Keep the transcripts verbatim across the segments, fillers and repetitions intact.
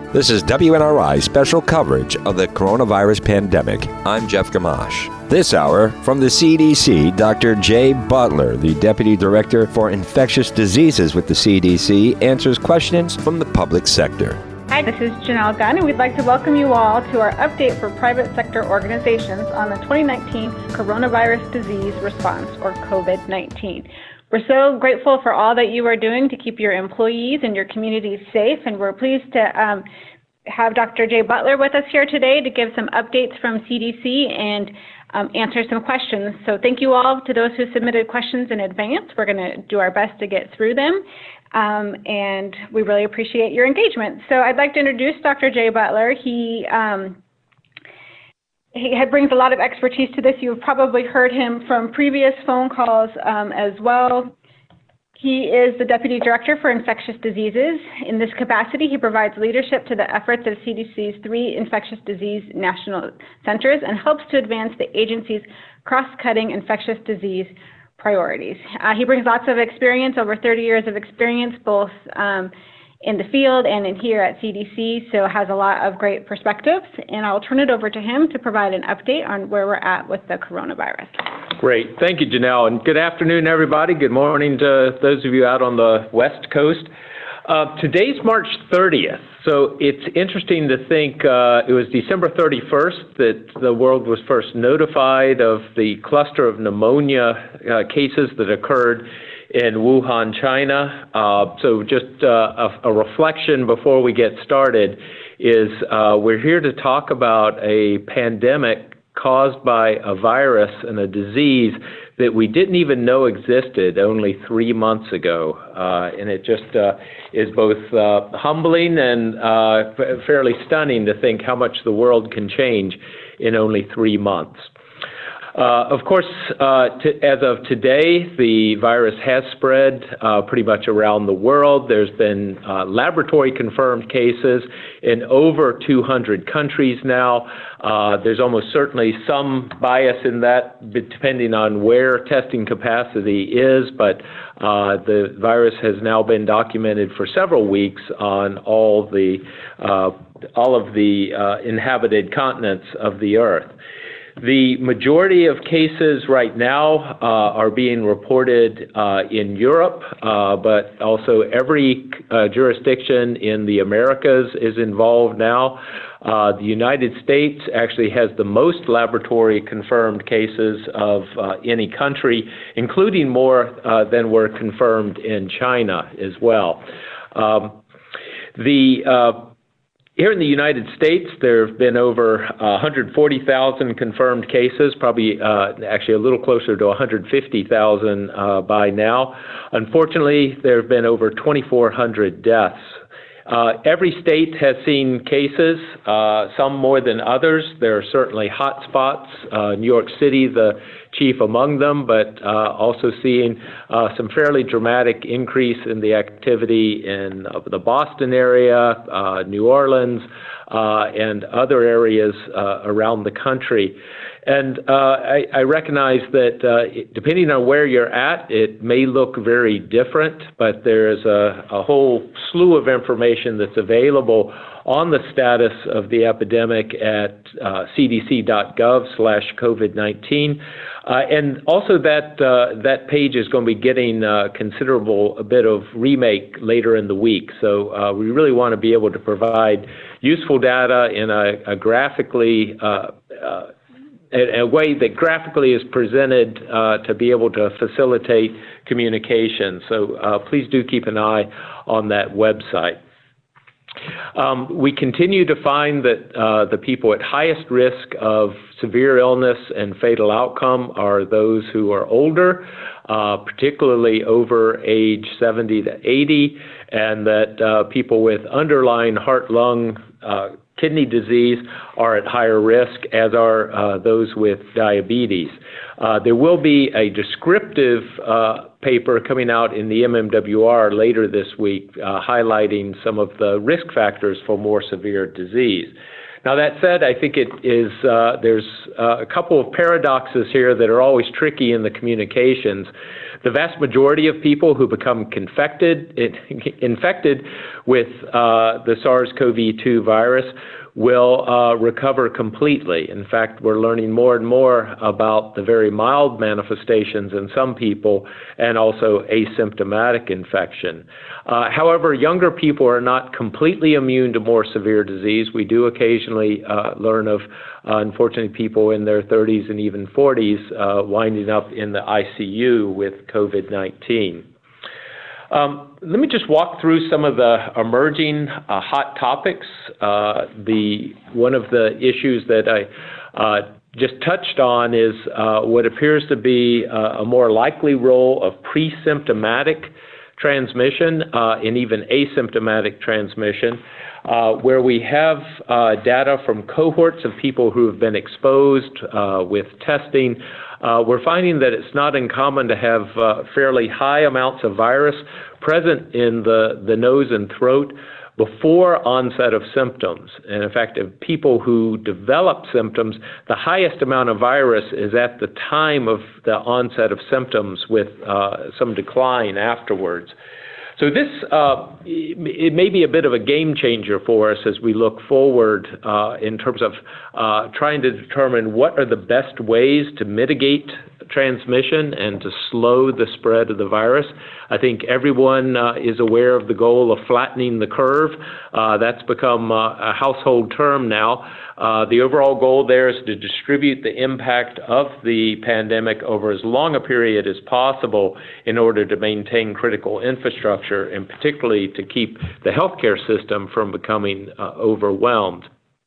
This is W N R I special coverage of the coronavirus pandemic. I'm Jeff Gamache. This hour, from the C D C, Doctor Jay Butler, the Deputy Director for Infectious Diseases with the C D C, answers questions from the public sector. Hi, this is Janelle Gunn, and we'd like to welcome you all to our update for private sector organizations on the twenty nineteen Coronavirus Disease Response, or COVID nineteen. We're so grateful for all that you are doing to keep your employees and your communities safe, and we're pleased to um, have Doctor Jay Butler with us here today to give some updates from C D C and um, answer some questions. So thank you all to those who submitted questions in advance. We're going to do our best to get through them, um, and we really appreciate your engagement. So I'd like to introduce Doctor Jay Butler. He um, He brings a lot of expertise to this. You've probably heard him from previous phone calls um, as well. He is the Deputy Director for Infectious Diseases. In this capacity, he provides leadership to the efforts of C D C's three infectious disease national centers and helps to advance the agency's cross-cutting infectious disease priorities. Uh, he brings lots of experience, over thirty years of experience, both um, in the field and in here at C D C, so has a lot of great perspectives. And I'll turn it over to him to provide an update on where we're at with the coronavirus. Great. Thank you, Janelle. And good afternoon, everybody. Good morning to those of you out on the West Coast. Uh, today's March thirtieth, so it's interesting to think uh, it was December thirty-first that the world was first notified of the cluster of pneumonia uh, cases that occurred in Wuhan, China. Uh, so just uh, a, a reflection before we get started is uh, we're here to talk about a pandemic caused by a virus and a disease that we didn't even know existed only three months ago. Uh, and it just uh, is both uh, humbling and uh, f- fairly stunning to think how much the world can change in only three months. Uh, of course, uh, to, as of today, the virus has spread uh, pretty much around the world. There's been uh, laboratory-confirmed cases in over two hundred countries now. Uh, there's almost certainly some bias in that, depending on where testing capacity is, but uh, the virus has now been documented for several weeks on all the uh, all of the uh, inhabited continents of the Earth. The majority of cases right now uh, are being reported uh, in Europe, uh, but also every uh, jurisdiction in the Americas is involved now. Uh, the United States actually has the most laboratory-confirmed cases of uh, any country, including more uh, than were confirmed in China as well. Um, the uh, Here in the United States, there have been over uh, one hundred forty thousand confirmed cases, probably uh, actually a little closer to one hundred fifty thousand uh, by now. Unfortunately, there have been over twenty-four hundred deaths. Uh, every state has seen cases, uh, some more than others. There are certainly hot spots, uh, New York City, the chief among them, but uh, also seeing uh, some fairly dramatic increase in the activity in uh, the Boston area, uh, New Orleans, uh, and other areas uh, around the country. And uh, I, I recognize that uh, depending on where you're at, it may look very different, but there's a, a whole slew of information that's available on the status of the epidemic at uh, c d c dot gov slash COVID nineteen. Uh, and also that uh, that page is going to be getting uh, considerable a bit of remake later in the week. So uh, we really want to be able to provide useful data in a, a graphically uh, uh, a, a way that graphically is presented uh, to be able to facilitate communication. So uh, please do keep an eye on that website. Um, we continue to find that uh, the people at highest risk of severe illness and fatal outcome are those who are older, uh, particularly over age seventy to eighty, and that uh, people with underlying heart, lung, uh, kidney disease are at higher risk, as are uh, those with diabetes. Uh, there will be a descriptive uh, paper coming out in the M M W R later this week uh, highlighting some of the risk factors for more severe disease. Now, that said, I think it is uh, there's uh, a couple of paradoxes here that are always tricky in the communications. The vast majority of people who become confected, infected with uh, the SARS CoV two virus will uh, recover completely. In fact, we're learning more and more about the very mild manifestations in some people and also asymptomatic infection. Uh, however, younger people are not completely immune to more severe disease. We do occasionally uh, learn of, uh, unfortunately, people in their thirties and even forties uh, winding up in the I C U with COVID nineteen. Um, let me just walk through some of the emerging uh, hot topics. Uh, the one of the issues that I uh, just touched on is uh, what appears to be uh, a more likely role of pre-symptomatic transmission uh, and even asymptomatic transmission, uh, where we have uh, data from cohorts of people who have been exposed uh, with testing. Uh, we're finding that it's not uncommon to have uh, fairly high amounts of virus present in the, the nose and throat before onset of symptoms. And in fact, of people who develop symptoms, the highest amount of virus is at the time of the onset of symptoms with uh, some decline afterwards. So this, uh, it may be a bit of a game changer for us as we look forward uh, in terms of uh, trying to determine what are the best ways to mitigate transmission and to slow the spread of the virus. I think everyone uh, is aware of the goal of flattening the curve. Uh, that's become uh, a household term now. Uh, the overall goal there is to distribute the impact of the pandemic over as long a period as possible in order to maintain critical infrastructure and particularly to keep the healthcare system from becoming uh, overwhelmed.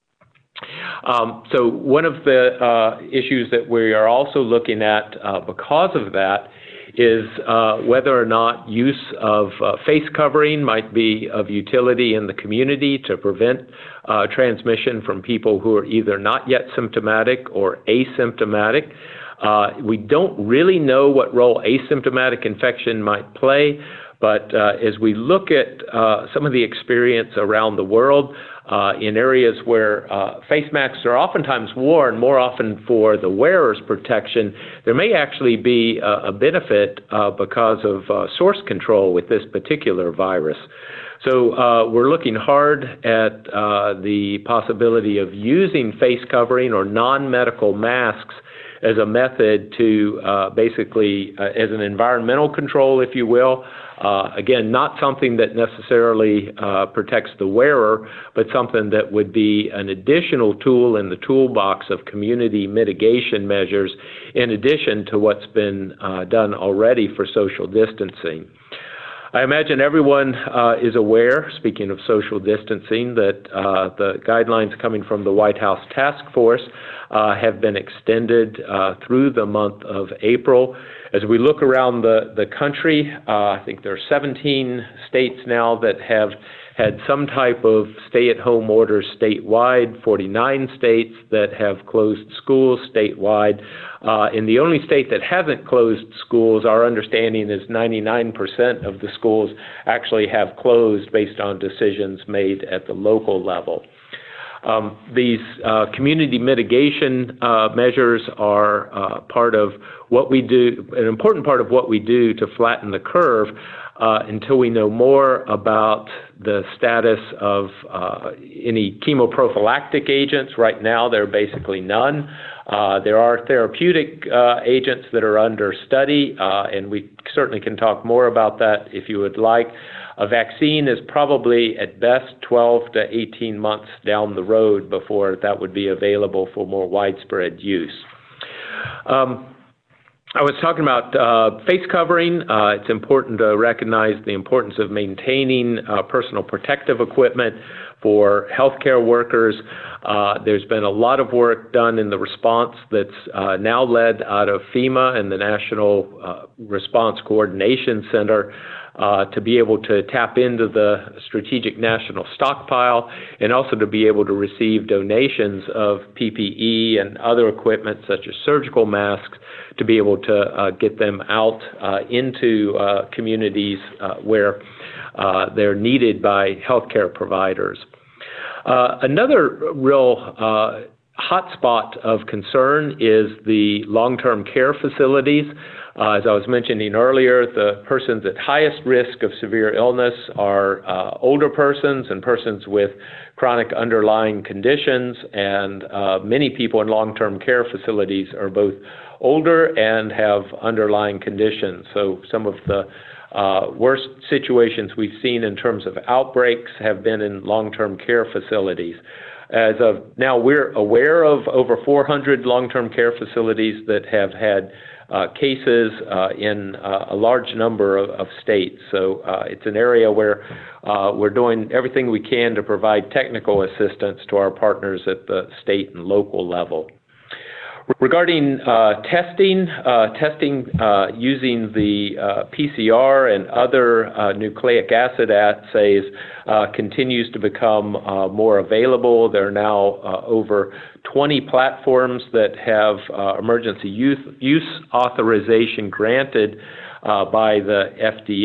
Um, so one of the uh, issues that we are also looking at uh, because of that is uh, whether or not use of uh, face covering might be of utility in the community to prevent uh, transmission from people who are either not yet symptomatic or asymptomatic. Uh, we don't really know what role asymptomatic infection might play, but uh, as we look at uh, some of the experience around the world, Uh, in areas where uh, face masks are oftentimes worn more often for the wearer's protection, there may actually be a, a benefit uh, because of uh, source control with this particular virus. So uh, we're looking hard at uh, the possibility of using face covering or non-medical masks as a method to uh, basically, uh, as an environmental control, if you will. Uh, again, not something that necessarily uh, protects the wearer, but something that would be an additional tool in the toolbox of community mitigation measures, in addition to what's been uh, done already for social distancing. I imagine everyone uh, is aware, speaking of social distancing, that uh, the guidelines coming from the White House Task Force uh, have been extended uh, through the month of April. As we look around the, the country, uh, I think there are seventeen states now that have had some type of stay-at-home orders statewide, forty-nine states that have closed schools statewide. Uh, and the only state that hasn't closed schools, our understanding is ninety-nine percent of the schools actually have closed based on decisions made at the local level. Um, these uh, community mitigation uh, measures are uh, part of what we do, an important part of what we do to flatten the curve uh, until we know more about the status of uh, any chemoprophylactic agents. Right now, there are basically none. Uh, there are therapeutic uh, agents that are under study, uh, and we certainly can talk more about that if you would like. A vaccine is probably at best twelve to eighteen months down the road before that would be available for more widespread use. Um, I was talking about uh, face covering. Uh, it's important to recognize the importance of maintaining uh, personal protective equipment for healthcare workers. Uh, there's been a lot of work done in the response that's uh, now led out of FEMA and the National uh, Response Coordination Center uh, to be able to tap into the Strategic National Stockpile and also to be able to receive donations of P P E and other equipment such as surgical masks to be able to uh, get them out uh, into uh, communities uh, where uh, they're needed by healthcare providers. Uh, another real uh, hotspot of concern is the long-term care facilities. Uh, as I was mentioning earlier, the persons at highest risk of severe illness are uh, older persons and persons with chronic underlying conditions, and uh, many people in long-term care facilities are both older and have underlying conditions. So some of the uh, worst situations we've seen in terms of outbreaks have been in long-term care facilities. As of now, we're aware of over four hundred long-term care facilities that have had uh, cases uh, in uh, a large number of, of states. So uh, it's an area where uh, we're doing everything we can to provide technical assistance to our partners at the state and local level. Regarding uh, testing, uh, testing uh, using the uh, P C R and other uh, nucleic acid assays uh, continues to become uh, more available. There are now uh, over twenty platforms that have uh, emergency use, use authorization granted uh, by the F D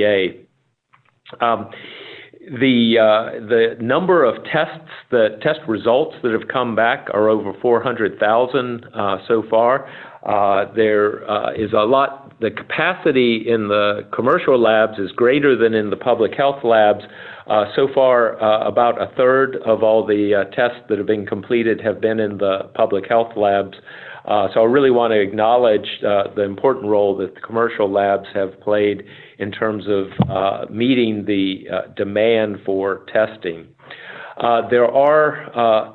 A. Um, The uh, the number of tests, the test results that have come back are over four hundred thousand uh, so far. Uh, there uh, is a lot, the capacity in the commercial labs is greater than in the public health labs. Uh, so far, uh, about a third of all the uh, tests that have been completed have been in the public health labs. Uh, so I really want to acknowledge uh, the important role that the commercial labs have played in terms of uh, meeting the uh, demand for testing. Uh, there are, uh,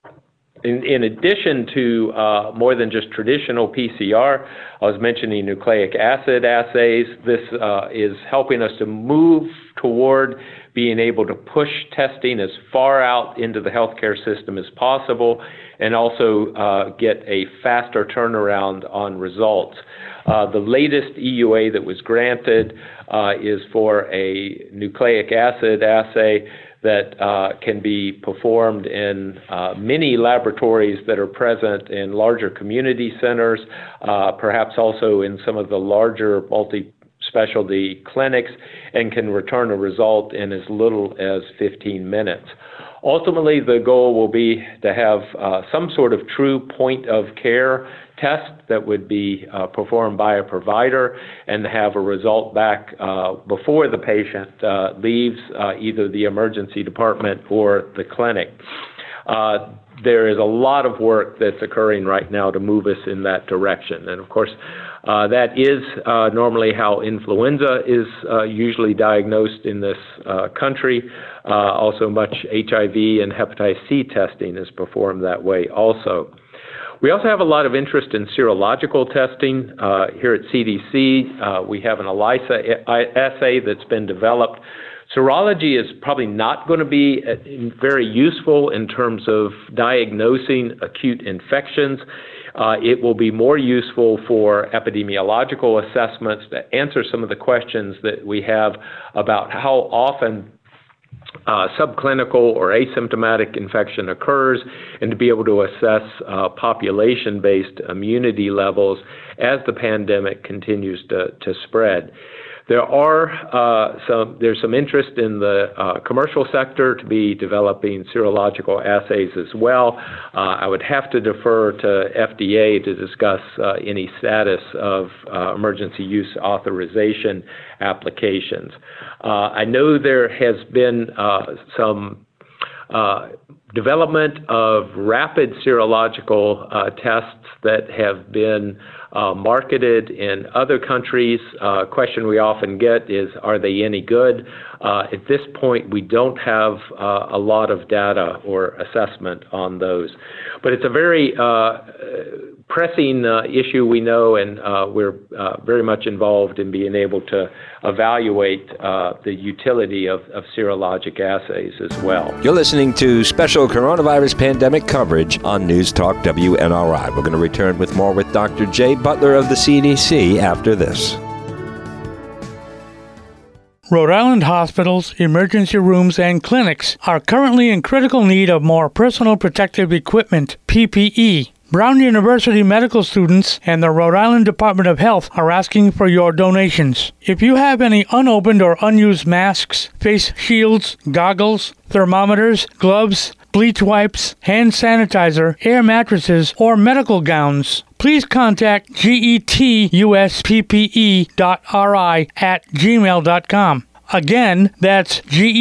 in, in addition to uh, more than just traditional P C R, I was mentioning nucleic acid assays. This uh, is helping us to move toward being able to push testing as far out into the healthcare system as possible, and also uh, get a faster turnaround on results. Uh, the latest E U A that was granted uh, is for a nucleic acid assay that uh, can be performed in uh, many laboratories that are present in larger community centers, uh, perhaps also in some of the larger multi-specialty clinics, and can return a result in as little as fifteen minutes. Ultimately, the goal will be to have uh, some sort of true point of care test that would be uh, performed by a provider and have a result back uh, before the patient uh, leaves uh, either the emergency department or the clinic. Uh, there is a lot of work that's occurring right now to move us in that direction. And of course, uh, that is uh, normally how influenza is uh, usually diagnosed in this uh, country. Uh, also, much H I V and hepatitis C testing is performed that way also. We also have a lot of interest in serological testing. Uh, here at C D C, uh, we have an ELISA assay that's been developed. Serology is probably not going to be very useful in terms of diagnosing acute infections. Uh, it will be more useful for epidemiological assessments to answer some of the questions that we have about how often Uh, subclinical or asymptomatic infection occurs, and to be able to assess uh, population-based immunity levels as the pandemic continues to, to spread. There are uh, some, there's some interest in the uh, commercial sector to be developing serological assays as well. Uh, I would have to defer to F D A to discuss uh, any status of uh, emergency use authorization applications. Uh, I know there has been uh, some uh, development of rapid serological uh, tests that have been uh, marketed in other countries. Uh, question we often get is, are they any good? Uh, at this point, we don't have uh, a lot of data or assessment on those. But it's a very uh, pressing uh, issue, we know, and uh, we're uh, very much involved in being able to evaluate uh, the utility of, of serologic assays as well. You're listening to special coronavirus pandemic coverage on News Talk W N R I. We're going to return with more with Doctor Jay Butler of the C D C after this. Rhode Island hospitals, emergency rooms, and clinics are currently in critical need of more personal protective equipment, P P E. Brown University medical students and the Rhode Island Department of Health are asking for your donations. If you have any unopened or unused masks, face shields, goggles, thermometers, gloves, bleach wipes, hand sanitizer, air mattresses, or medical gowns, please contact getuspppe.ri at gmail dot com. Again, that's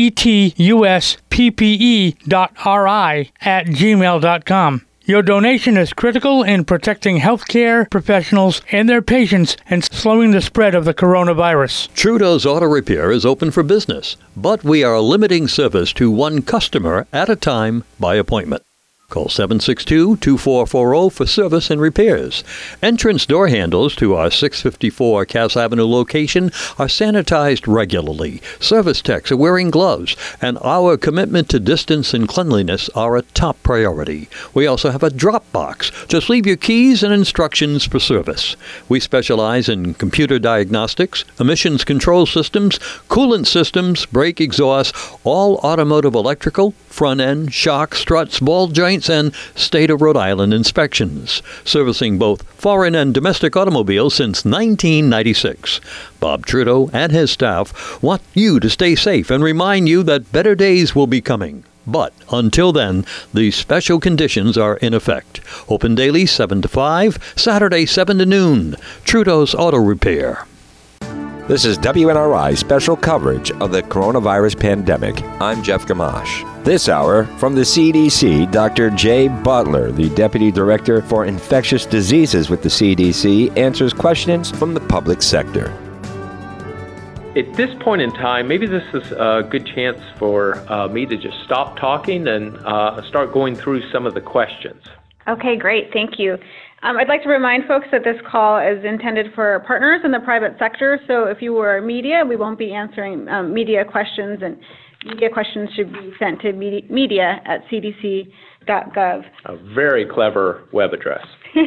getuspppe.ri at gmail dot com. Your donation is critical in protecting healthcare professionals and their patients and slowing the spread of the coronavirus. Trudeau's Auto Repair is open for business, but we are limiting service to one customer at a time by appointment. Call seven six two, two four four zero for service and repairs. Entrance door handles to our six fifty-four Cass Avenue location are sanitized regularly. Service techs are wearing gloves, and our commitment to distance and cleanliness are a top priority. We also have a drop box. Just leave your keys and instructions for service. We specialize in computer diagnostics, emissions control systems, coolant systems, brake exhaust, all automotive electrical, front end, shock, struts, ball joints, and State of Rhode Island inspections, servicing both foreign and domestic automobiles since nineteen ninety-six. Bob Trudeau and his staff want you to stay safe and remind you that better days will be coming. But until then, these special conditions are in effect. Open daily seven to five, Saturday seven to noon. Trudeau's Auto Repair. This is W N R I special coverage of the coronavirus pandemic. I'm Jeff Gamache. This hour, from the C D C, Doctor Jay Butler, the Deputy Director for Infectious Diseases with the C D C, answers questions from the public sector. At this point in time, maybe this is a good chance for uh, me to just stop talking and uh, start going through some of the questions. Okay, great. Thank you. Um, I'd like to remind folks that this call is intended for partners in the private sector. So if you were media, we won't be answering um, media questions, and media questions should be sent to media, media at c d c dot gov. A very clever web address.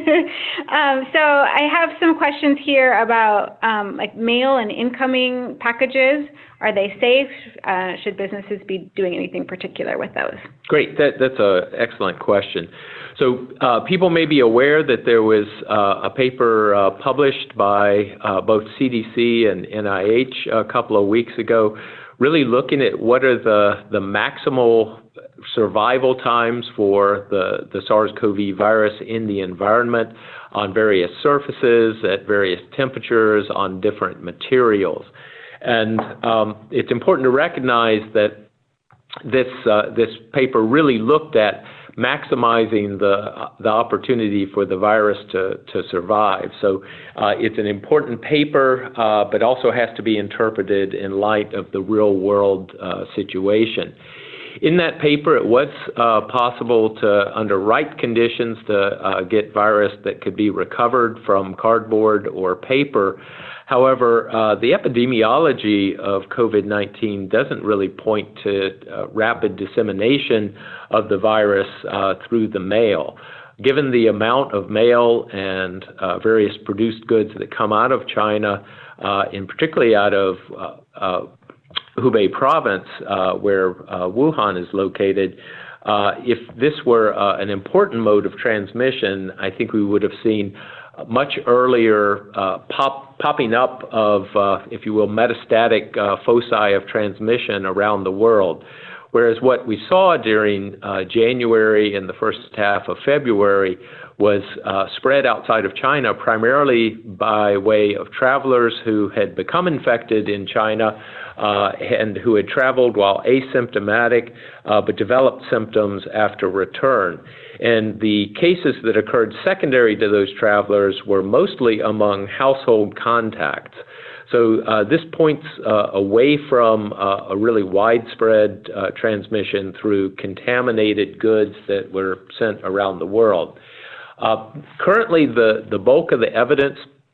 um, so I have some questions here about um, like mail and incoming packages. Are they safe? Uh, should businesses be doing anything particular with those? Great. That, that's an excellent question. So uh, people may be aware that there was uh, a paper uh, published by uh, both C D C and N I H a couple of weeks ago, really looking at what are the, the maximal survival times for the, the SARS-C o V virus in the environment on various surfaces, at various temperatures, on different materials. And um, it's important to recognize that this uh, this paper really looked at maximizing the the opportunity for the virus to, to survive. So uh, it's an important paper, uh, but also has to be interpreted in light of the real world uh, situation. In that paper, it was uh, possible to, under right conditions, to uh, get virus that could be recovered from cardboard or paper. However, uh, the epidemiology of COVID nineteen doesn't really point to uh, rapid dissemination of the virus uh, through the mail. Given the amount of mail and uh, various produced goods that come out of China, uh, and particularly out of uh, uh, Hubei province, uh, where uh, Wuhan is located, uh, if this were uh, an important mode of transmission, I think we would have seen much earlier uh, pop, popping up of, uh, if you will, metastatic uh, foci of transmission around the world. Whereas what we saw during uh, January and the first half of February was uh, spread outside of China, primarily by way of travelers who had become infected in China uh, and who had traveled while asymptomatic, uh, but developed symptoms after return. And the cases that occurred secondary to those travelers were mostly among household contacts. So uh, this points uh, away from uh, a really widespread uh, transmission through contaminated goods that were sent around the world. Uh, currently, the, the bulk of the evidence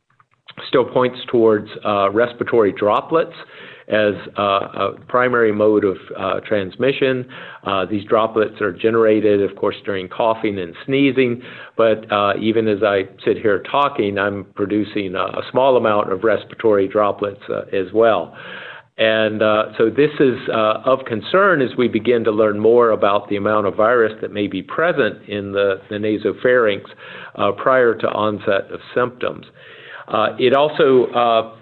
still points towards uh, respiratory droplets as uh, a primary mode of uh, transmission. Uh, these droplets are generated, of course, during coughing and sneezing, but uh, even as I sit here talking, I'm producing a, a small amount of respiratory droplets uh, as well. And uh, so this is uh, of concern as we begin to learn more about the amount of virus that may be present in the, the nasopharynx uh, prior to onset of symptoms. Uh, it also uh,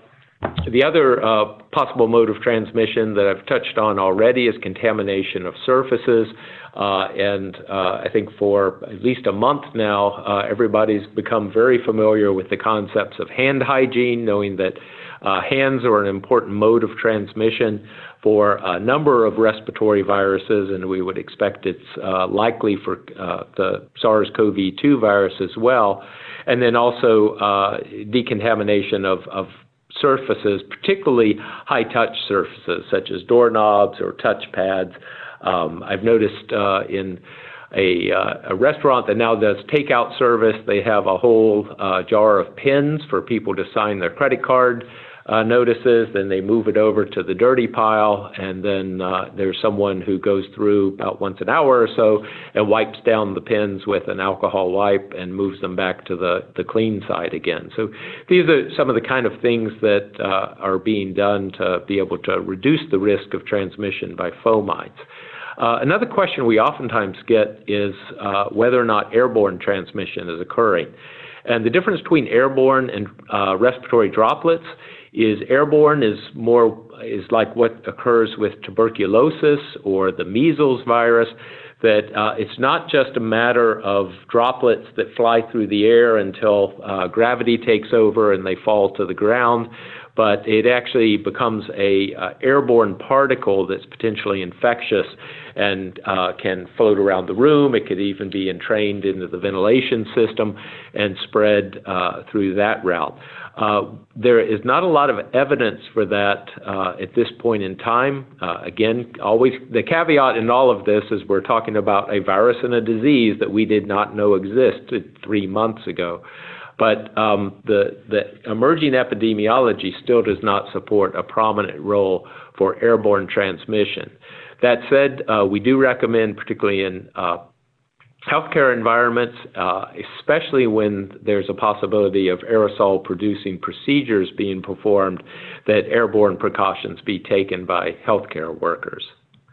The other uh, possible mode of transmission that I've touched on already is contamination of surfaces. Uh, and uh, I think for at least a month now, uh, everybody's become very familiar with the concepts of hand hygiene, knowing that uh, hands are an important mode of transmission for a number of respiratory viruses, and we would expect it's uh, likely for uh, the SARS CoV two virus as well. And then also uh, decontamination of, of surfaces, particularly high-touch surfaces such as doorknobs or touch pads. Um, I've noticed uh, in a, uh, a restaurant that now does takeout service, they have a whole uh, jar of pens for people to sign their credit card uh, notices. Then they move it over to the dirty pile, and then uh, there's someone who goes through about once an hour or so and wipes down the pens with an alcohol wipe and moves them back to the, the clean side again. So these are some of the kind of things that uh, are being done to be able to reduce the risk of transmission by fomites. Uh, another question we oftentimes get is uh, whether or not airborne transmission is occurring. And the difference between airborne and uh, respiratory droplets is airborne is more is like what occurs with tuberculosis or the measles virus, that uh, it's not just a matter of droplets that fly through the air until uh, gravity takes over and they fall to the ground, but it actually becomes a uh, airborne particle that's potentially infectious and uh, can float around the room. It could even be entrained into the ventilation system and spread uh, through that route. Uh, there is not a lot of evidence for that uh, at this point in time. Uh, again, always the caveat in all of this is we're talking about a virus and a disease that we did not know existed three months ago. But um, the, the emerging epidemiology still does not support a prominent role for airborne transmission. That said, uh, we do recommend, particularly in uh, healthcare environments, uh, especially when there's a possibility of aerosol-producing procedures being performed, that airborne precautions be taken by healthcare workers.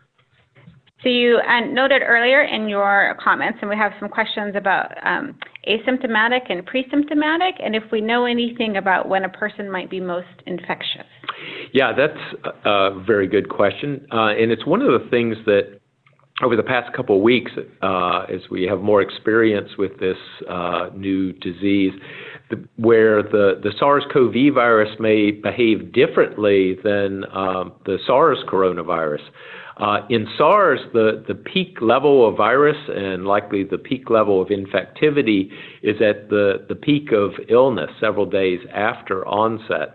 So you uh, noted earlier in your comments, and we have some questions about um, asymptomatic and pre-symptomatic, and if we know anything about when a person might be most infectious. Yeah, that's a very good question. Uh, and it's one of the things that over the past couple of weeks, uh, as we have more experience with this uh, new disease, the, where the, the SARS CoV virus may behave differently than um, the SARS coronavirus. Uh, in SARS, the, the peak level of virus and likely the peak level of infectivity is at the, the peak of illness several days after onset.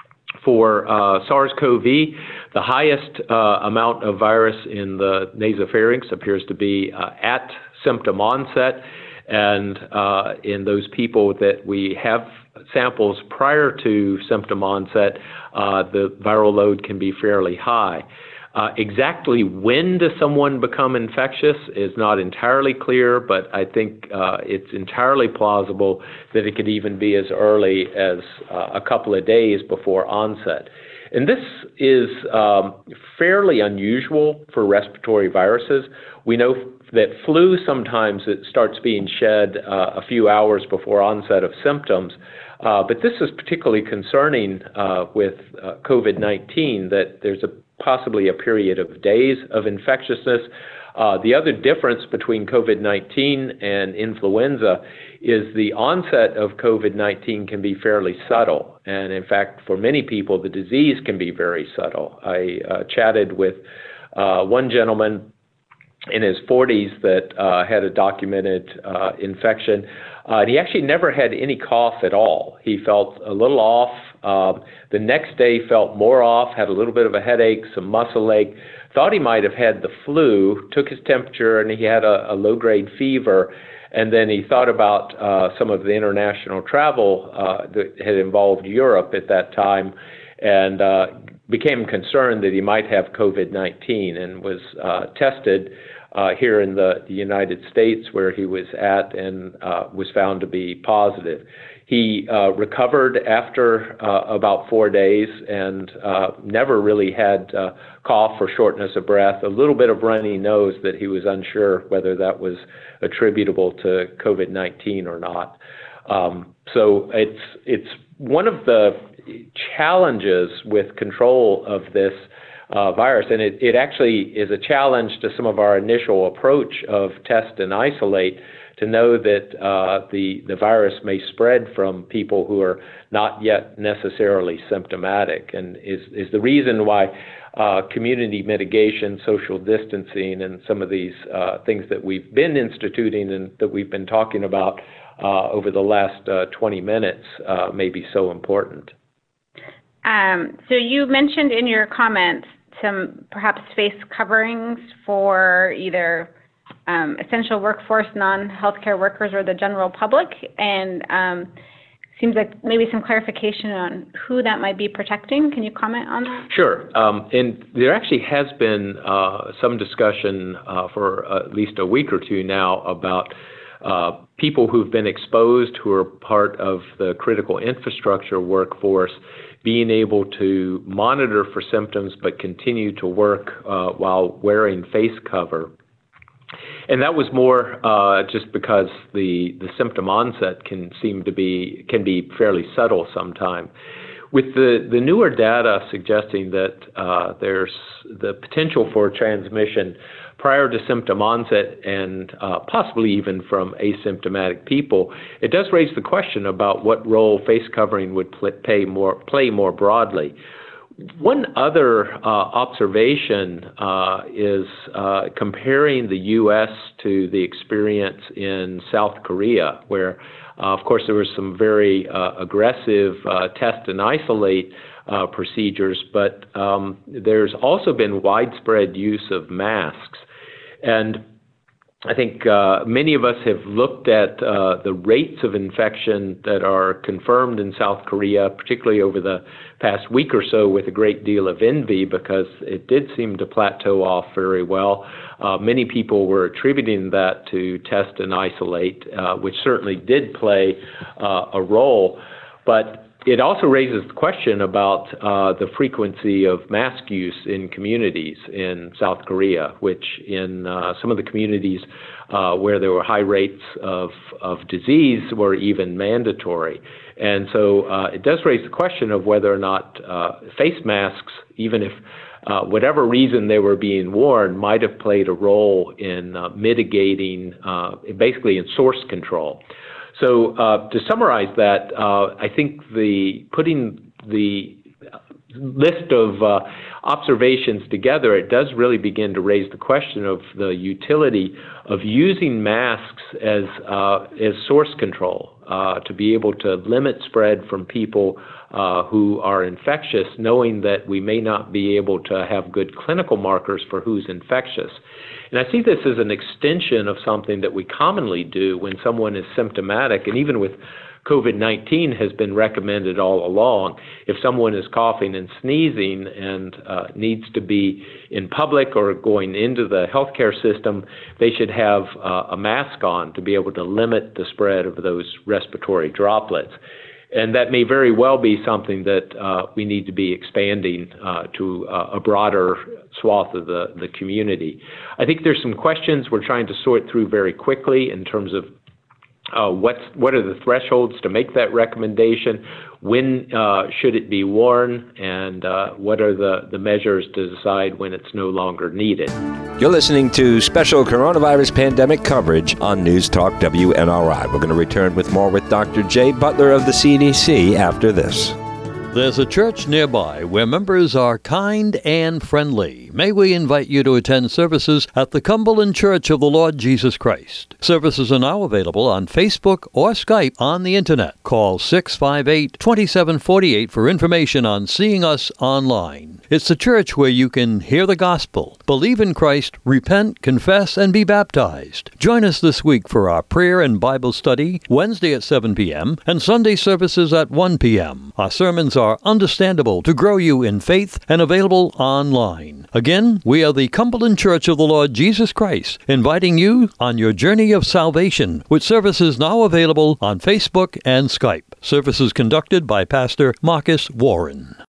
For uh, SARS CoV, the highest uh, amount of virus in the nasopharynx appears to be uh, at symptom onset, and uh, in those people that we have samples prior to symptom onset, uh, the viral load can be fairly high. Uh, exactly when does someone become infectious is not entirely clear, but I think uh, it's entirely plausible that it could even be as early as uh, a couple of days before onset. And this is um, fairly unusual for respiratory viruses. We know that flu sometimes it starts being shed uh, a few hours before onset of symptoms, uh, but this is particularly concerning uh, with uh, COVID nineteen, that there's a possibly a period of days of infectiousness. Uh, the other difference between COVID nineteen and influenza is the onset of COVID nineteen can be fairly subtle. And in fact, for many people, the disease can be very subtle. I uh, chatted with uh, one gentleman in his forties that uh, had a documented uh, infection. Uh, and he actually never had any cough at all. He felt a little off. Um, the next day felt more off, had a little bit of a headache, some muscle ache, thought he might have had the flu, took his temperature, and he had a, a low-grade fever. And then he thought about uh, some of the international travel uh, that had involved Europe at that time, and uh, became concerned that he might have COVID nineteen, and was uh, tested Uh, here in the, the United States, where he was at, and uh, was found to be positive. He uh, recovered after uh, about four days and uh, never really had uh, cough or shortness of breath, a little bit of runny nose that he was unsure whether that was attributable to COVID nineteen or not. Um, so it's it's one of the challenges with control of this uh, virus. And it, it actually is a challenge to some of our initial approach of test and isolate, to know that uh, the, the virus may spread from people who are not yet necessarily symptomatic, and is, is the reason why uh, community mitigation, social distancing, and some of these uh, things that we've been instituting and that we've been talking about uh, over the last uh, twenty minutes uh, may be so important. Um, so you mentioned in your comments some perhaps face coverings for either Um, essential workforce, non-healthcare workers, or the general public, and um, seems like maybe some clarification on who that might be protecting. Can you comment on that? Sure. Um, and there actually has been uh, some discussion uh, for at least a week or two now about uh, people who've been exposed, who are part of the critical infrastructure workforce, being able to monitor for symptoms but continue to work uh, while wearing face cover. And that was more uh, just because the, the symptom onset can seem to be can be fairly subtle sometimes. With the, the newer data suggesting that uh, there's the potential for transmission prior to symptom onset and uh, possibly even from asymptomatic people, it does raise the question about what role face covering would play more play more broadly. One other uh, observation uh, is uh, comparing the U S to the experience in South Korea, where, uh, of course, there was some very uh, aggressive uh, test and isolate uh, procedures, but um, there's also been widespread use of masks. And I think uh, many of us have looked at uh, the rates of infection that are confirmed in South Korea, particularly over the past week or so, with a great deal of envy, because it did seem to plateau off very well. Uh, many people were attributing that to test and isolate, uh, which certainly did play uh, a role. But it also raises the question about uh, the frequency of mask use in communities in South Korea, which in uh, some of the communities uh, where there were high rates of, of disease were even mandatory. And so uh, it does raise the question of whether or not uh, face masks, even if uh, whatever reason they were being worn, might have played a role in uh, mitigating, uh, basically in source control. So uh, to summarize that, uh, I think the putting the list of uh, observations together, it does really begin to raise the question of the utility of using masks as uh, as source control uh, to be able to limit spread from people uh, who are infectious, knowing that we may not be able to have good clinical markers for who's infectious. And I see this as an extension of something that we commonly do when someone is symptomatic, and even with COVID nineteen has been recommended all along. If someone is coughing and sneezing and uh, needs to be in public or going into the healthcare system, they should have uh, a mask on to be able to limit the spread of those respiratory droplets. And that may very well be something that uh, we need to be expanding uh, to uh, a broader swath of the, the community. I think there's some questions we're trying to sort through very quickly in terms of uh, what's, what are the thresholds to make that recommendation, when uh, should it be worn, and uh, what are the, the measures to decide when it's no longer needed. You're listening to special coronavirus pandemic coverage on News Talk W N R I. We're going to return with more with Doctor Jay Butler of the C D C after this. There's a church nearby where members are kind and friendly. May we invite you to attend services at the Cumberland Church of the Lord Jesus Christ. Services are now available on Facebook or Skype on the Internet. Call six five eight, two seven four eight for information on seeing us online. It's a church where you can hear the gospel, believe in Christ, repent, confess, and be baptized. Join us this week for our prayer and Bible study, Wednesday at seven p.m., and Sunday services at one p.m. Our sermons are understandable to grow you in faith and available online. Again, we are the Cumberland Church of the Lord Jesus Christ, inviting you on your journey of salvation, with services now available on Facebook and Skype. Services conducted by Pastor Marcus Warren.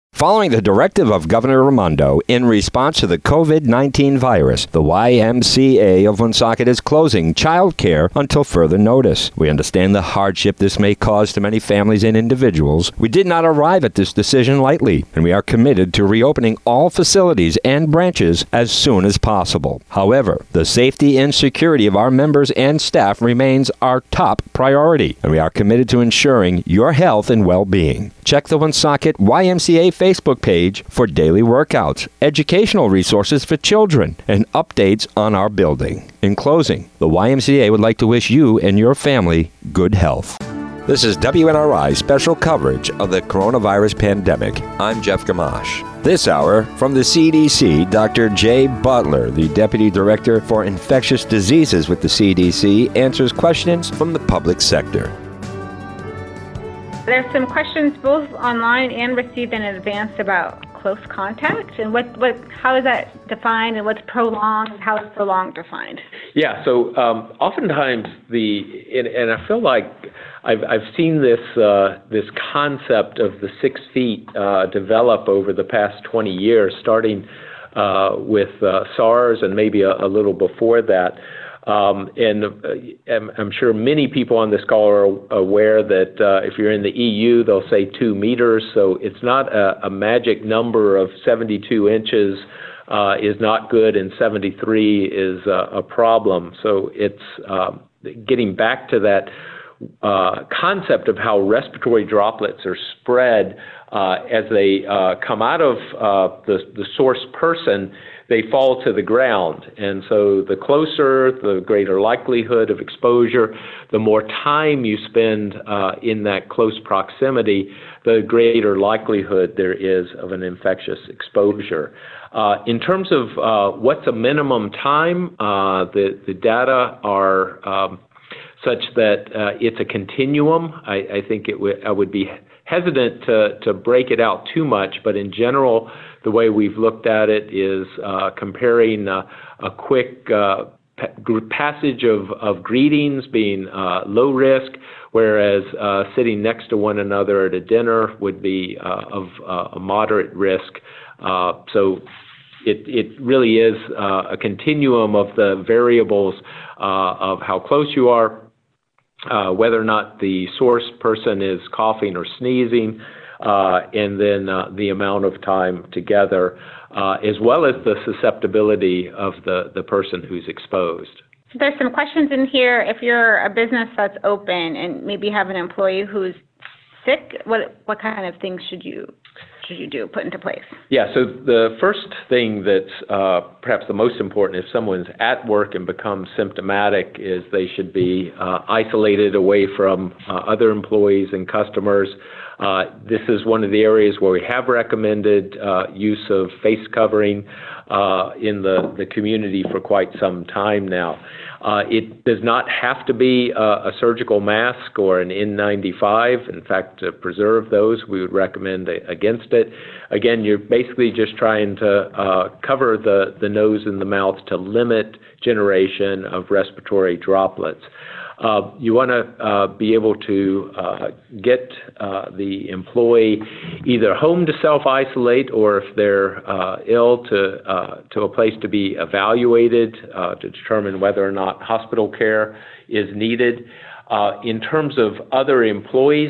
Following the directive of Governor Raimondo in response to the COVID nineteen virus, the Y M C A of Woonsocket is closing childcare until further notice. We understand the hardship this may cause to many families and individuals. We did not arrive at this decision lightly, and we are committed to reopening all facilities and branches as soon as possible. However, the safety and security of our members and staff remains our top priority, and we are committed to ensuring your health and well-being. Check the Woonsocket Y M C A Facebook page for daily workouts, educational resources for children, and updates on our building. In closing, the Y M C A would like to wish you and your family good health. This is W N R I special coverage of the coronavirus pandemic. I'm Jeff Gamache. This hour, from the C D C, Doctor Jay Butler, the Deputy Director for Infectious Diseases with the C D C, answers questions from the public sector. There's some questions both online and received in advance about close contact and what, what how is that defined and what's prolonged and how is prolonged defined? Yeah, so um, oftentimes the and, and I feel like I've I've seen this uh, this concept of the six feet uh, develop over the past twenty years, starting uh, with uh, SARS and maybe a, a little before that. Um, and uh, I'm sure many people on this call are aware that uh, if you're in the E U, they'll say two meters. So it's not a, a magic number of seventy-two inches uh, is not good and seventy-three is uh, a problem. So it's um, getting back to that uh, concept of how respiratory droplets are spread uh, as they uh, come out of uh, the, the source person. They fall to the ground. And so the closer, the greater likelihood of exposure, the more time you spend uh, in that close proximity, the greater likelihood there is of an infectious exposure. Uh, in terms of uh, what's a minimum time, uh, the, the data are um, such that uh, it's a continuum. I, I think it w- I would be hesitant to, to break it out too much, but in general, the way we've looked at it is uh, comparing uh, a quick uh, pa- passage of, of greetings being uh, low risk, whereas uh, sitting next to one another at a dinner would be uh, of uh, a moderate risk. Uh, so it, it really is uh, a continuum of the variables uh, of how close you are, uh, whether or not the source person is coughing or sneezing, Uh, and then uh, the amount of time together, uh, as well as the susceptibility of the, the person who's exposed. There's some questions in here. If you're a business that's open and maybe have an employee who's sick, what what kind of things should you should you do, put into place? Yeah, so the first thing that's uh, perhaps the most important, if someone's at work and becomes symptomatic, is they should be uh, isolated away from uh, other employees and customers. Uh, this is one of the areas where we have recommended uh, use of face covering uh, in the, the community for quite some time now. Uh, it does not have to be a, a surgical mask or an N ninety-five. In fact, to preserve those, we would recommend a, against it. Again, you're basically just trying to uh, cover the, the nose and the mouth to limit generation of respiratory droplets. Uh, you want to uh, be able to uh, get uh, the employee either home to self-isolate, or if they're uh, ill, to uh, to a place to be evaluated uh, to determine whether or not hospital care is needed. Uh, in terms of other employees,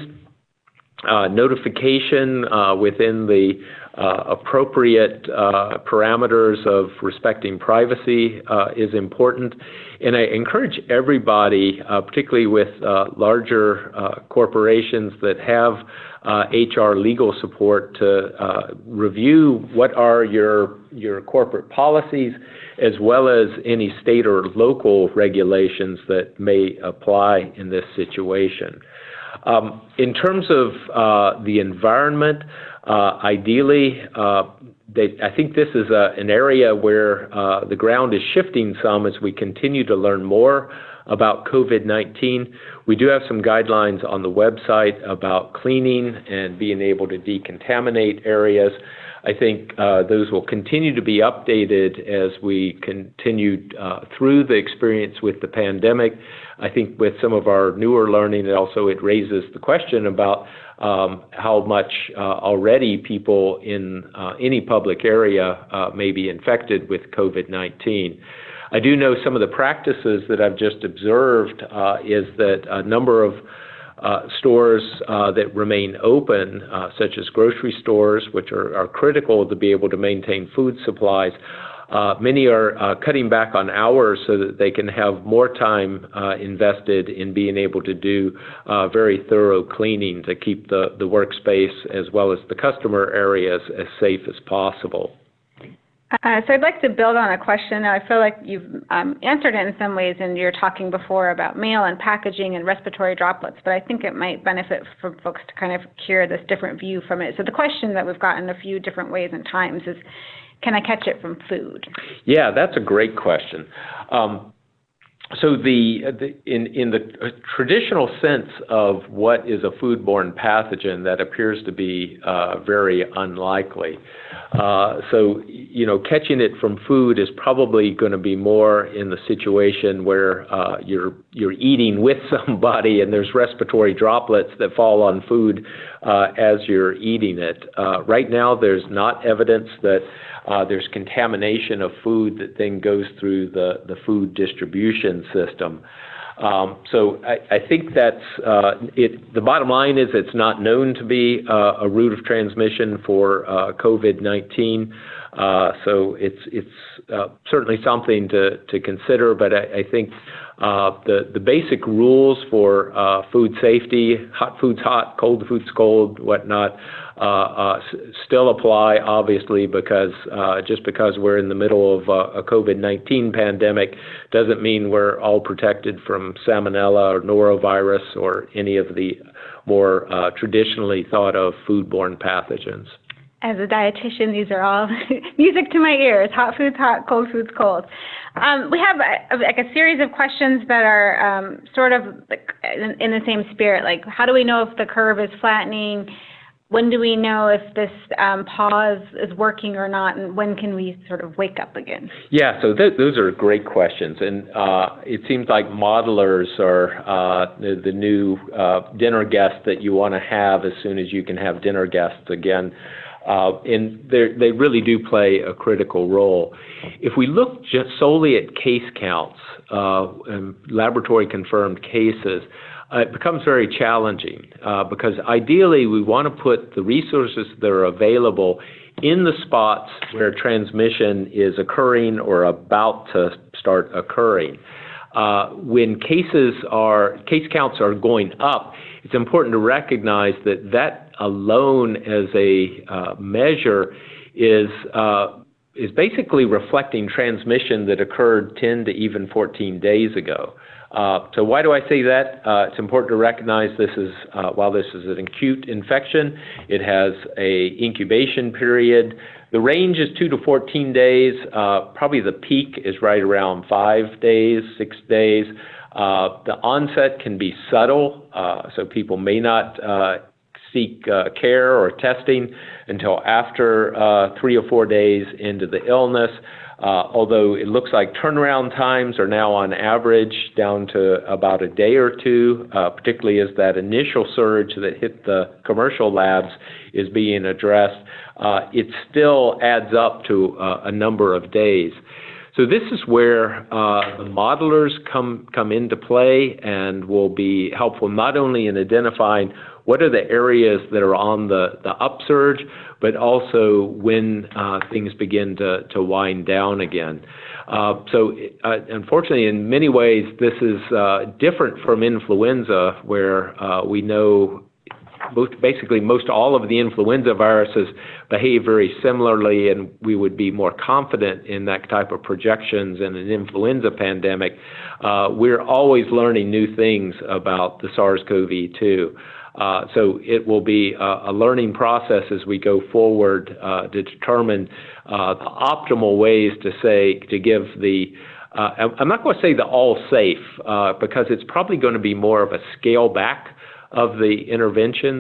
uh, notification uh, within the Uh, appropriate uh, parameters of respecting privacy uh, is important. And I encourage everybody, uh, particularly with uh, larger uh, corporations that have uh, H R legal support, to uh, review what are your, your corporate policies, as well as any state or local regulations that may apply in this situation. Um, in terms of uh, the environment, Uh, ideally, uh, they, I think this is a, an area where uh, the ground is shifting some as we continue to learn more about COVID nineteen. We do have some guidelines on the website about cleaning and being able to decontaminate areas. I think uh, those will continue to be updated as we continue uh, through the experience with the pandemic. I think with some of our newer learning, also it raises the question about um, how much uh, already people in uh, any public area uh, may be infected with COVID nineteen. I do know some of the practices that I've just observed uh, is that a number of Uh, stores uh, that remain open, uh, such as grocery stores, which are, are critical to be able to maintain food supplies. Uh, many are uh, cutting back on hours so that they can have more time uh, invested in being able to do uh, very thorough cleaning to keep the, the workspace as well as the customer areas as safe as possible. Uh, so I'd like to build on a question. I feel like you've um, answered it in some ways, and you're talking before about mail and packaging and respiratory droplets, but I think it might benefit for folks to kind of hear this different view from it. So the question that we've gotten a few different ways and times is, can I catch it from food? Yeah, that's a great question. Um, So the, the in in the traditional sense of what is a foodborne pathogen, that appears to be uh, very unlikely. Uh, so you know, catching it from food is probably going to be more in the situation where uh, you're you're eating with somebody and there's respiratory droplets that fall on food uh, as you're eating it. Uh, right now, there's not evidence that Uh, there's contamination of food that then goes through the, the food distribution system. Um, so I, I think that's uh, it. The bottom line is it's not known to be uh, a route of transmission for uh, COVID nineteen. Uh, so it's it's uh, certainly something to, to consider. But I, I think uh, the the basic rules for uh, food safety, hot food's hot, cold food's cold, whatnot, uh, uh, still apply. Obviously, because uh, just because we're in the middle of uh, a COVID nineteen pandemic doesn't mean we're all protected from salmonella or norovirus or any of the more uh, traditionally thought of foodborne pathogens. As a dietitian, these are all music to my ears. Hot food's hot, cold food's cold. Um, we have a, a, like a series of questions that are um, sort of like in, in the same spirit. Like, how do we know if the curve is flattening? When do we know if this um, pause is working or not? And when can we sort of wake up again? Yeah, so th those are great questions. And uh, it seems like modelers are uh, the, the new uh, dinner guest that you want to have as soon as you can have dinner guests again. Uh, and they really do play a critical role. If we look just solely at case counts, uh, and laboratory confirmed cases, uh, it becomes very challenging uh, because ideally we want to put the resources that are available in the spots where transmission is occurring or about to start occurring. Uh, when cases are, case counts are going up, it's important to recognize that that alone as a uh, measure is uh, is basically reflecting transmission that occurred ten to even fourteen days ago. Uh, so why do I say that? Uh, it's important to recognize this is, uh, while this is an acute infection, it has a incubation period. The range is two to fourteen days. Uh, probably the peak is right around five days, six days. Uh, the onset can be subtle, uh, so people may not uh, seek uh, care or testing until after uh, three or four days into the illness. Uh, although it looks like turnaround times are now on average down to about a day or two, uh, particularly as that initial surge that hit the commercial labs is being addressed, uh, it still adds up to uh, a number of days. So this is where uh, the modelers come, come into play and will be helpful not only in identifying what are the areas that are on the, the upsurge, but also when uh, things begin to, to wind down again. Uh, so uh, unfortunately, in many ways, this is uh, different from influenza, where uh, we know most, basically most all of the influenza viruses behave very similarly, and we would be more confident in that type of projections in an influenza pandemic. Uh, we're always learning new things about the SARS CoV two. Uh, so it will be a, a learning process as we go forward uh, to determine uh, the optimal ways to say to give the uh, I'm not going to say the all safe, uh, because it's probably going to be more of a scale back of the interventions.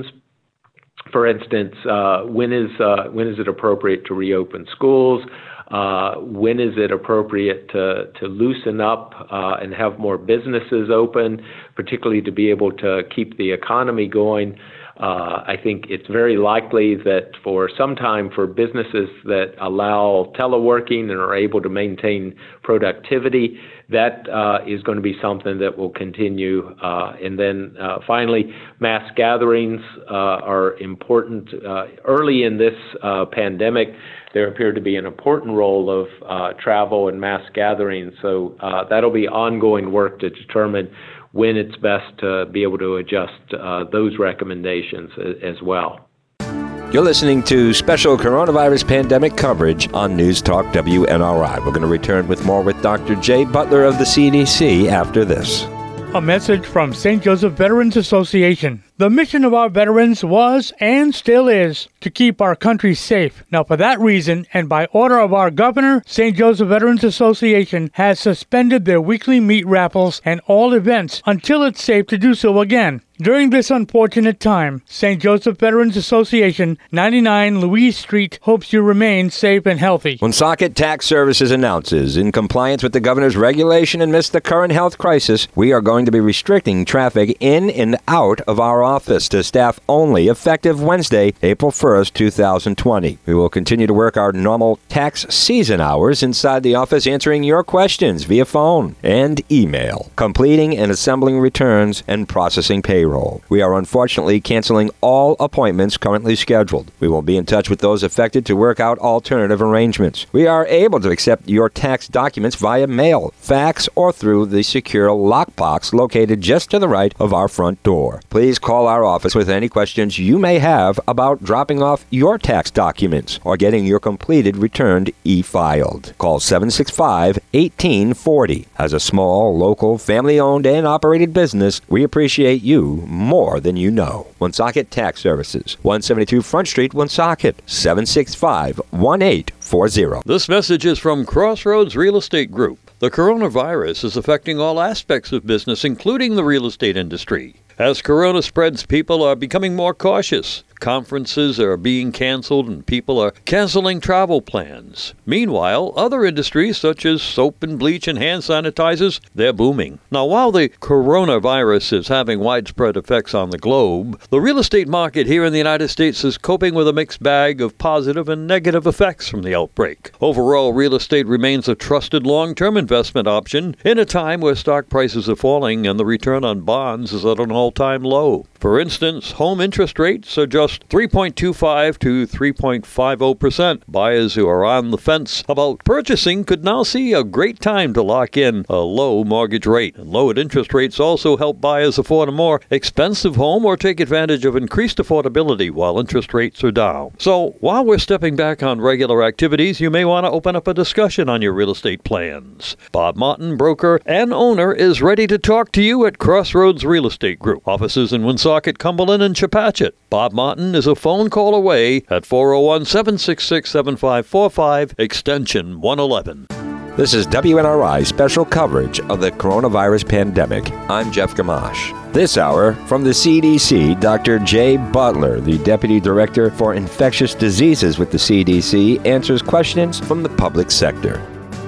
For instance, uh, when is uh, when is it appropriate to reopen schools? Uh, when is it appropriate to, to loosen up uh, and have more businesses open, particularly to be able to keep the economy going? Uh, I think it's very likely that for some time, for businesses that allow teleworking and are able to maintain productivity, that uh, is going to be something that will continue. Uh, and then uh, finally, mass gatherings uh, are important. Uh, early in this uh, pandemic, there appeared to be an important role of uh, travel and mass gatherings. So uh, that'll be ongoing work to determine when it's best to be able to adjust uh, those recommendations as well. You're listening to special coronavirus pandemic coverage on News Talk W N R I. We're going to return with more with Doctor Jay Butler of the C D C after this. A message from Saint Joseph Veterans Association. The mission of our veterans was and still is to keep our country safe. Now, for that reason, and by order of our governor, Saint Joseph Veterans Association has suspended their weekly meat raffles and all events until it's safe to do so again. During this unfortunate time, Saint Joseph Veterans Association, ninety-nine Louise Street, hopes you remain safe and healthy. Woonsocket Tax Services announces, in compliance with the governor's regulation amidst the current health crisis, we are going to be restricting traffic in and out of our office to staff only, effective Wednesday, April first, two thousand twenty. We will continue to work our normal tax season hours inside the office, answering your questions via phone and email, completing and assembling returns, and processing payroll. We are unfortunately canceling all appointments currently scheduled. We will be in touch with those affected to work out alternative arrangements. We are able to accept your tax documents via mail, fax, or through the secure lockbox located just to the right of our front door. Please call our office with any questions you may have about dropping off your tax documents or getting your completed returned e-filed. Call seven six five, one eight four zero. As a small, local, family-owned and operated business, we appreciate you more than you know. Woonsocket Tax Services, one seventy-two Front Street, Woonsocket, seven six five, one eight four zero. This message is from Crossroads Real Estate Group. The coronavirus is affecting all aspects of business, including the real estate industry. As corona spreads, people are becoming more cautious. Conferences are being canceled and people are canceling travel plans. Meanwhile, other industries such as soap and bleach and hand sanitizers, they're booming. Now, while the coronavirus is having widespread effects on the globe, the real estate market here in the United States is coping with a mixed bag of positive and negative effects from the outbreak. Overall, real estate remains a trusted long-term investment option in a time where stock prices are falling and the return on bonds is at an all-time low. For instance, home interest rates are just three point two five to three point five zero percent. Buyers who are on the fence about purchasing could now see a great time to lock in a low mortgage rate. And lowered interest rates also help buyers afford a more expensive home or take advantage of increased affordability while interest rates are down. So, while we're stepping back on regular activities, you may want to open up a discussion on your real estate plans. Bob Martin, broker and owner, is ready to talk to you at Crossroads Real Estate Group. Offices in Woonsocket, Cumberland, and Chepachet. Bob Martin is a phone call away at four oh one, seven six six, seven five four five, extension one eleven. This is W N R I special coverage of the coronavirus pandemic. I'm Jeff Gamache. This hour, from the C D C, Doctor Jay Butler, the Deputy Director for Infectious Diseases with the C D C, answers questions from the public sector.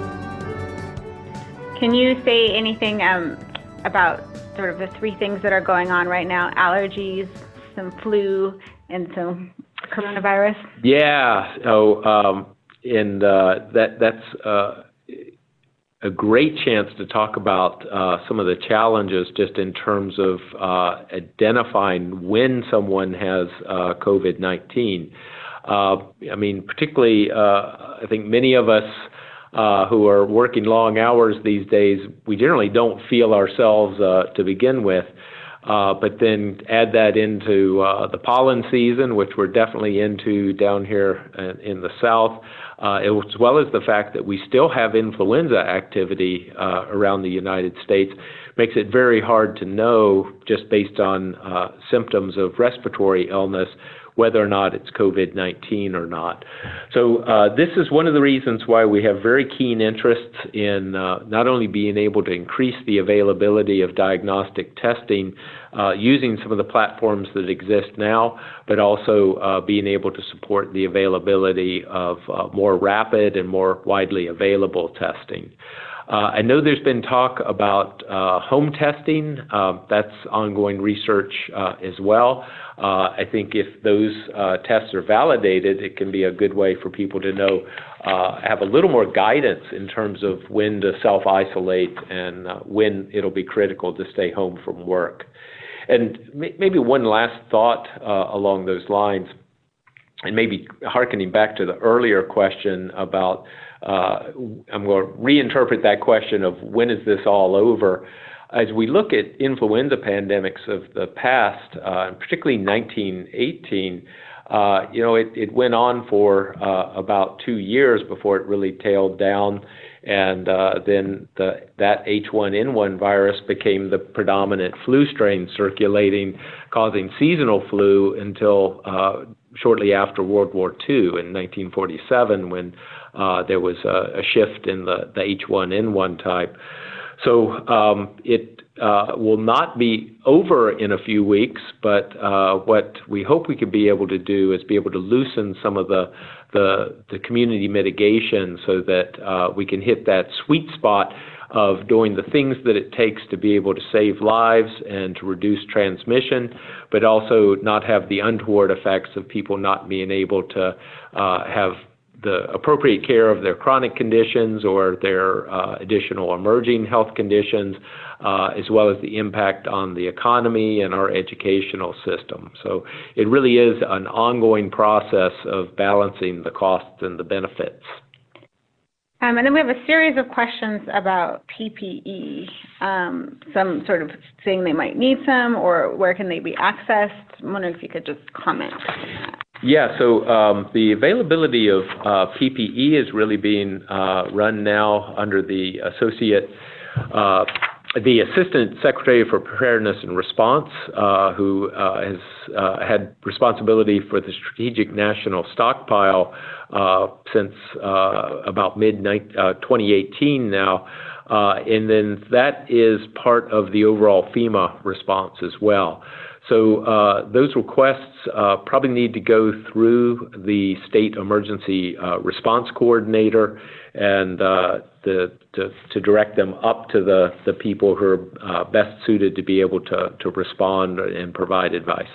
Can you say anything um, about sort of the three things that are going on right now? Allergies, some flu, and some coronavirus? Yeah. So, um, and uh, that that's uh, a great chance to talk about uh, some of the challenges just in terms of uh, identifying when someone has uh, COVID nineteen. Uh, I mean, particularly, uh, I think many of us uh, who are working long hours these days, we generally don't feel ourselves uh, to begin with. Uh, but then add that into uh, the pollen season, which we're definitely into down here in, in the South, uh, as well as the fact that we still have influenza activity uh, around the United States. makes it very hard to know, just based on uh, symptoms of respiratory illness, whether or not it's COVID nineteen or not. So uh, this is one of the reasons why we have very keen interests in uh, not only being able to increase the availability of diagnostic testing uh, using some of the platforms that exist now, but also uh, being able to support the availability of uh, more rapid and more widely available testing. Uh, I know there's been talk about uh, home testing. Uh, that's ongoing research uh, as well. Uh, I think if those uh, tests are validated, it can be a good way for people to know, uh, have a little more guidance in terms of when to self-isolate and uh, when it'll be critical to stay home from work. And m- maybe one last thought uh, along those lines, and maybe hearkening back to the earlier question about Uh, I'm going to reinterpret that question of when is this all over. As we look at influenza pandemics of the past, uh, particularly nineteen eighteen, uh, you know, it, it went on for uh, about two years before it really tailed down. And uh, then the, that H one N one virus became the predominant flu strain circulating, causing seasonal flu until uh, shortly after World War Two in nineteen forty-seven, when uh, there was a, a shift in the, the H one N one type. So um, it uh, will not be over in a few weeks, but uh, what we hope we could be able to do is be able to loosen some of the the, the community mitigation so that uh, we can hit that sweet spot of doing the things that it takes to be able to save lives and to reduce transmission, but also not have the untoward effects of people not being able to uh, have the appropriate care of their chronic conditions or their uh, additional emerging health conditions, uh, as well as the impact on the economy and our educational system. So it really is an ongoing process of balancing the costs and the benefits. Um, and then we have a series of questions about P P E, um, some sort of saying they might need some, or where can they be accessed. I'm wondering if you could just comment on that. Yeah, so um, the availability of uh, P P E is really being uh, run now under the associate, uh, the Assistant Secretary for Preparedness and Response, uh, who uh, has uh, had responsibility for the Strategic National Stockpile uh, since uh, about mid twenty eighteen now. Uh, and then that is part of the overall FEMA response as well. So uh, those requests uh, probably need to go through the State Emergency uh, Response Coordinator and uh, the, to, to direct them up to the, the people who are uh, best suited to be able to, to respond and provide advice.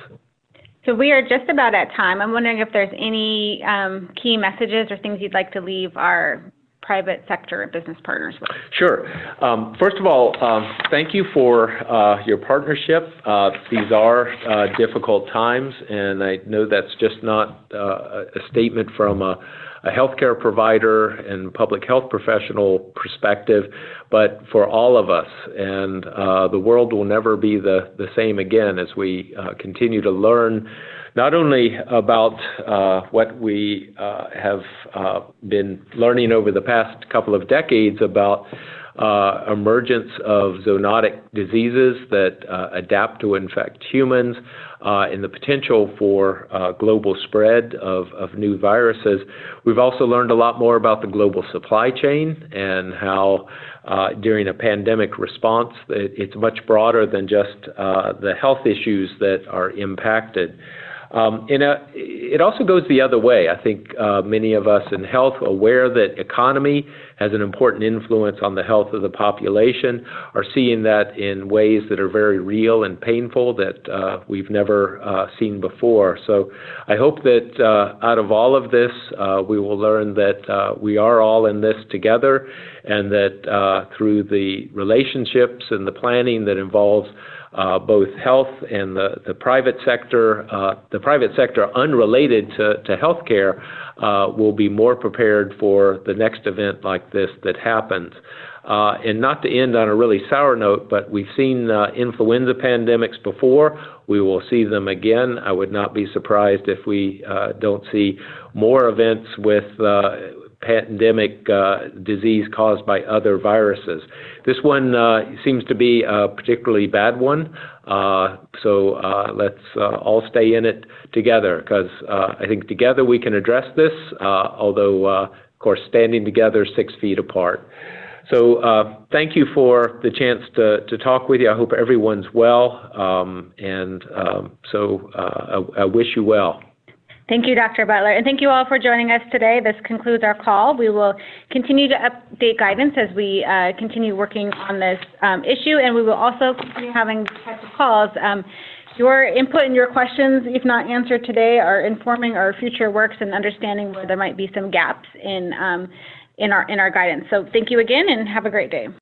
So we are just about at time. I'm wondering if there's any um, key messages or things you'd like to leave our private sector business partners with. Sure. Um, first of all, um, thank you for uh, your partnership. Uh, these are uh, difficult times, and I know that's just not uh, a statement from a, a healthcare provider and public health professional perspective, but for all of us. And uh, the world will never be the, the same again as we uh, continue to learn not only about uh, what we uh, have uh, been learning over the past couple of decades about uh, emergence of zoonotic diseases that uh, adapt to infect humans uh, and the potential for uh, global spread of, of new viruses. We've also learned a lot more about the global supply chain and how uh, during a pandemic response, it, it's much broader than just uh, the health issues that are impacted. Um, and uh, it also goes the other way. I think uh, many of us in health, aware that economy has an important influence on the health of the population, are seeing that in ways that are very real and painful that uh, we've never uh, seen before. So I hope that uh, out of all of this, uh, we will learn that uh, we are all in this together, and that uh, through the relationships and the planning that involves Uh, both health and the, the private sector, uh, the private sector unrelated to, to healthcare, uh, will be more prepared for the next event like this that happens. Uh, and not to end on a really sour note, but we've seen uh, influenza pandemics before. We will see them again. I would not be surprised if we uh, don't see more events with uh, pandemic uh, disease caused by other viruses. This one uh, seems to be a particularly bad one, uh, so uh, let's uh, all stay in it together, because uh, I think together we can address this, uh, although, uh, of course, standing together six feet apart. So uh, thank you for the chance to, to talk with you. I hope everyone's well, um, and um, so uh, I, I wish you well. Thank you, Doctor Butler, and thank you all for joining us today. This concludes our call. We will continue to update guidance as we uh, continue working on this um, issue, and we will also continue having these types of calls. Um, your input and your questions, if not answered today, are informing our future works and understanding where there might be some gaps in um, in our in our guidance. So thank you again, and have a great day.